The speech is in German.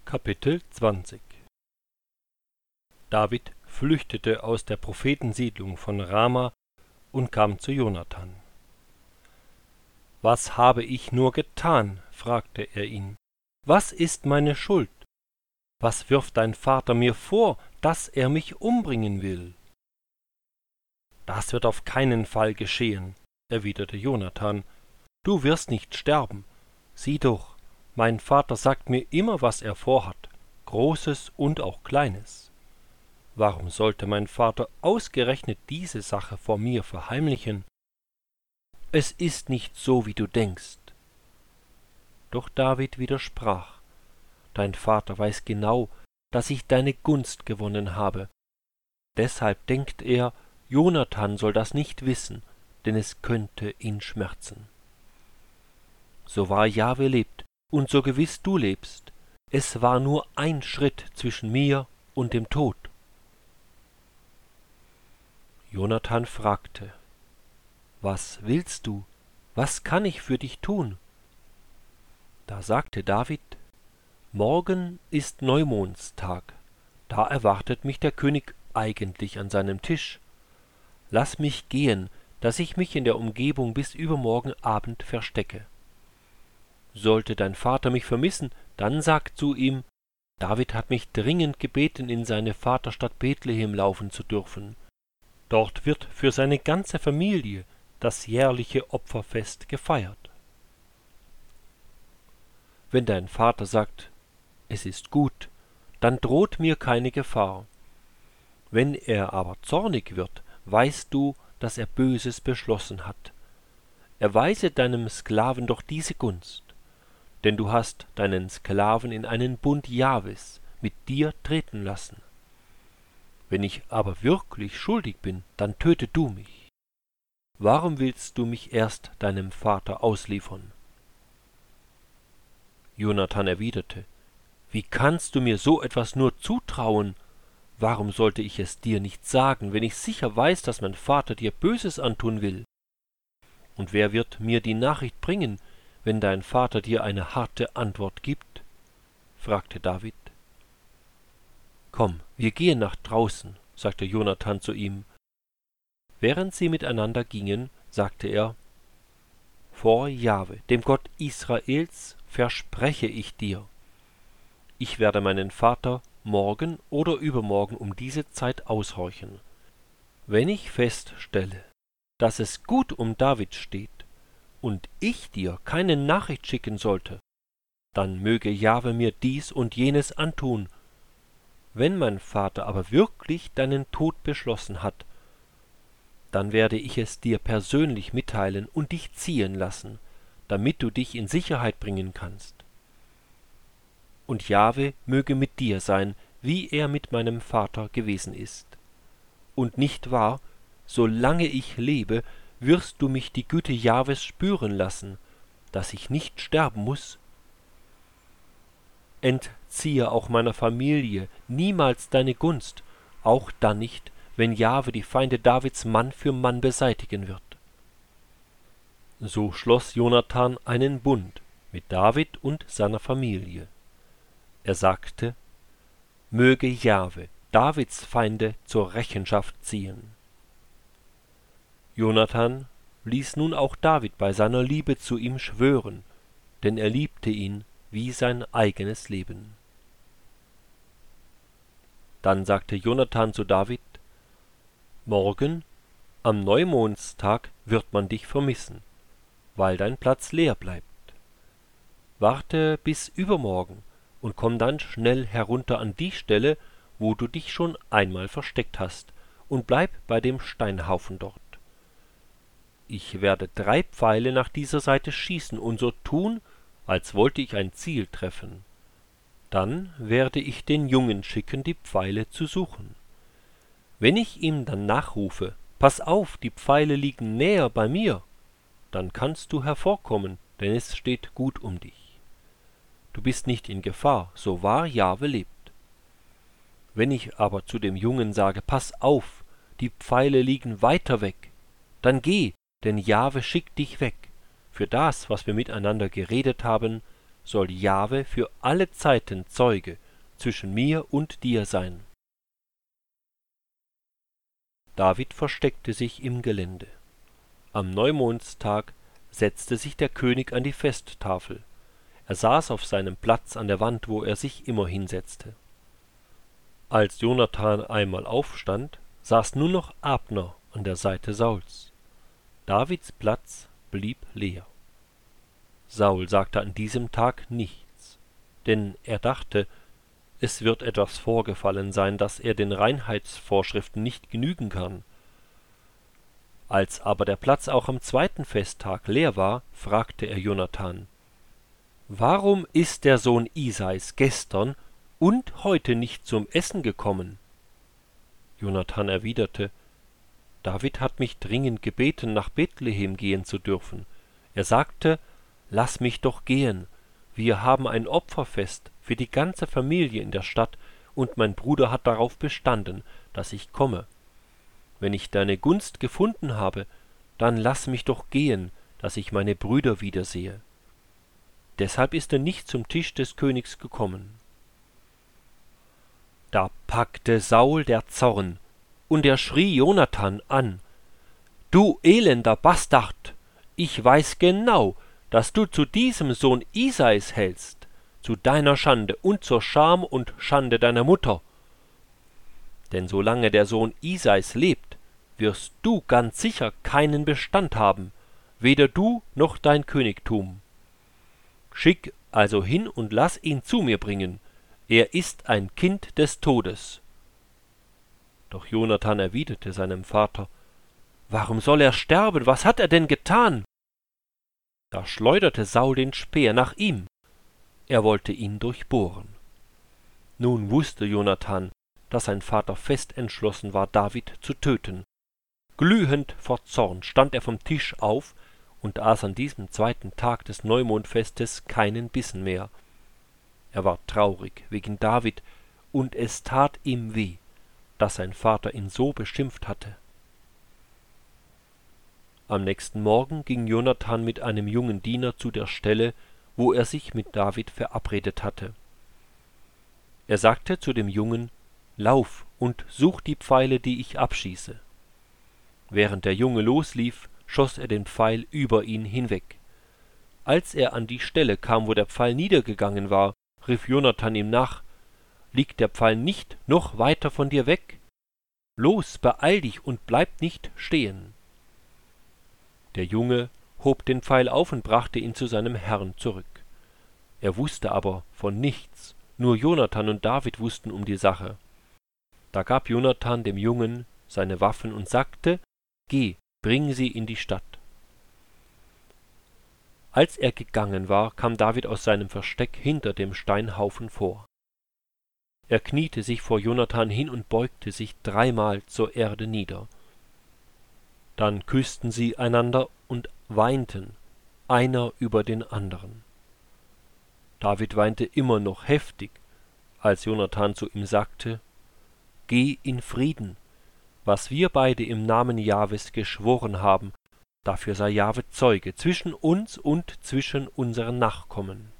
Kapitel 20 David flüchtete aus der Prophetensiedlung von Rama und kam zu Jonathan. »Was habe ich nur getan?« fragte er ihn. »Was ist meine Schuld? Was wirft dein Vater mir vor, dass er mich umbringen will?« »Das wird auf keinen Fall geschehen«, erwiderte Jonathan. »Du wirst nicht sterben. Sieh doch, mein Vater sagt mir immer, was er vorhat, Großes und auch Kleines. Warum sollte mein Vater ausgerechnet diese Sache vor mir verheimlichen? Es ist nicht so, wie du denkst.« Doch David widersprach: »Dein Vater weiß genau, dass ich deine Gunst gewonnen habe. Deshalb denkt er, Jonathan soll das nicht wissen, denn es könnte ihn schmerzen. So wahr Jahwe lebt und so gewiss du lebst, es war nur ein Schritt zwischen mir und dem Tod.« Jonathan fragte: »Was willst du? Was kann ich für dich tun?« Da sagte David: »Morgen ist Neumondstag, da erwartet mich der König eigentlich an seinem Tisch. Lass mich gehen, dass ich mich in der Umgebung bis übermorgen Abend verstecke. Sollte dein Vater mich vermissen, dann sag zu ihm, David hat mich dringend gebeten, in seine Vaterstadt Bethlehem laufen zu dürfen. Dort wird für seine ganze Familie das jährliche Opferfest gefeiert. Wenn dein Vater sagt, es ist gut, dann droht mir keine Gefahr. Wenn er aber zornig wird, weißt du, dass er Böses beschlossen hat. Erweise deinem Sklaven doch diese Gunst, denn du hast deinen Sklaven in einen Bund Jahwes mit dir treten lassen. Wenn ich aber wirklich schuldig bin, dann töte du mich. Warum willst du mich erst deinem Vater ausliefern?« Jonathan erwiderte: »Wie kannst du mir so etwas nur zutrauen? Warum sollte ich es dir nicht sagen, wenn ich sicher weiß, dass mein Vater dir Böses antun will? Und wer wird mir die Nachricht bringen, wenn dein Vater dir eine harte Antwort gibt?« fragte David. »Komm, wir gehen nach draußen«, sagte Jonathan zu ihm. Während sie miteinander gingen, sagte er: »Vor Jahwe, dem Gott Israels, verspreche ich dir, ich werde meinen Vater morgen oder übermorgen um diese Zeit aushorchen. Wenn ich feststelle, dass es gut um David steht und ich dir keine Nachricht schicken sollte, dann möge Jahwe mir dies und jenes antun. Wenn mein Vater aber wirklich deinen Tod beschlossen hat, dann werde ich es dir persönlich mitteilen und dich ziehen lassen, damit du dich in Sicherheit bringen kannst. Und Jahwe möge mit dir sein, wie er mit meinem Vater gewesen ist. Und nicht wahr, solange ich lebe, wirst du mich die Güte Jahwes spüren lassen, dass ich nicht sterben muß. Entziehe auch meiner Familie niemals deine Gunst, auch dann nicht, wenn Jahwe die Feinde Davids Mann für Mann beseitigen wird.« So schloss Jonathan einen Bund mit David und seiner Familie. Er sagte: »Möge Jahwe Davids Feinde zur Rechenschaft ziehen.« Jonathan ließ nun auch David bei seiner Liebe zu ihm schwören, denn er liebte ihn wie sein eigenes Leben. Dann sagte Jonathan zu David: »Morgen, am Neumondstag, wird man dich vermissen, weil dein Platz leer bleibt. Warte bis übermorgen und komm dann schnell herunter an die Stelle, wo du dich schon einmal versteckt hast, und bleib bei dem Steinhaufen dort. Ich werde 3 Pfeile nach dieser Seite schießen und so tun, als wollte ich ein Ziel treffen. Dann werde ich den Jungen schicken, die Pfeile zu suchen. Wenn ich ihm dann nachrufe, »Pass auf, die Pfeile liegen näher bei mir«, dann kannst du hervorkommen, denn es steht gut um dich. Du bist nicht in Gefahr, so wahr Jahwe lebt. Wenn ich aber zu dem Jungen sage, »Pass auf, die Pfeile liegen weiter weg«, dann geh, denn Jahwe schickt dich weg. Für das, was wir miteinander geredet haben, soll Jahwe für alle Zeiten Zeuge zwischen mir und dir sein. David versteckte sich im Gelände. Am Neumondstag setzte sich der König an die Festtafel. Er saß auf seinem Platz an der Wand, wo er sich immer hinsetzte. Als Jonathan einmal aufstand, saß nur noch Abner an der Seite Sauls. Davids Platz blieb leer. Saul sagte an diesem Tag nichts, denn er dachte, es wird etwas vorgefallen sein, dass er den Reinheitsvorschriften nicht genügen kann. Als aber der Platz auch am zweiten Festtag leer war, fragte er Jonathan: »Warum ist der Sohn Isais gestern und heute nicht zum Essen gekommen?« Jonathan erwiderte: »David hat mich dringend gebeten, nach Bethlehem gehen zu dürfen. Er sagte, »Lass mich doch gehen. Wir haben ein Opferfest für die ganze Familie in der Stadt, und mein Bruder hat darauf bestanden, dass ich komme. Wenn ich deine Gunst gefunden habe, dann lass mich doch gehen, dass ich meine Brüder wiedersehe.« Deshalb ist er nicht zum Tisch des Königs gekommen. Da packte Saul der Zorn, und er schrie Jonathan an: »Du elender Bastard! Ich weiß genau, dass du zu diesem Sohn Isais hältst, zu deiner Schande und zur Scham und Schande deiner Mutter. Denn solange der Sohn Isais lebt, wirst du ganz sicher keinen Bestand haben, weder du noch dein Königtum. Schick also hin und lass ihn zu mir bringen, er ist ein Kind des Todes.« Doch Jonathan erwiderte seinem Vater: »Warum soll er sterben? Was hat er denn getan?« Da schleuderte Saul den Speer nach ihm. Er wollte ihn durchbohren. Nun wusste Jonathan, dass sein Vater fest entschlossen war, David zu töten. Glühend vor Zorn stand er vom Tisch auf und aß an diesem zweiten Tag des Neumondfestes keinen Bissen mehr. Er war traurig wegen David, und es tat ihm weh, dass sein Vater ihn so beschimpft hatte. Am nächsten Morgen ging Jonathan mit einem jungen Diener zu der Stelle, wo er sich mit David verabredet hatte. Er sagte zu dem Jungen: »Lauf und such die Pfeile, die ich abschieße.« Während der Junge loslief, schoss er den Pfeil über ihn hinweg. Als er an die Stelle kam, wo der Pfeil niedergegangen war, rief Jonathan ihm nach: »Liegt der Pfeil nicht noch weiter von dir weg? Los, beeil dich und bleib nicht stehen!« Der Junge hob den Pfeil auf und brachte ihn zu seinem Herrn zurück. Er wusste aber von nichts, nur Jonathan und David wussten um die Sache. Da gab Jonathan dem Jungen seine Waffen und sagte: »Geh, bring sie in die Stadt.« Als er gegangen war, kam David aus seinem Versteck hinter dem Steinhaufen vor. Er kniete sich vor Jonathan hin und beugte sich 3-mal zur Erde nieder. Dann küssten sie einander und weinten, einer über den anderen. David weinte immer noch heftig, als Jonathan zu ihm sagte: »Geh in Frieden. Was wir beide im Namen Jahwes geschworen haben, dafür sei Jahwe Zeuge zwischen uns und zwischen unseren Nachkommen.«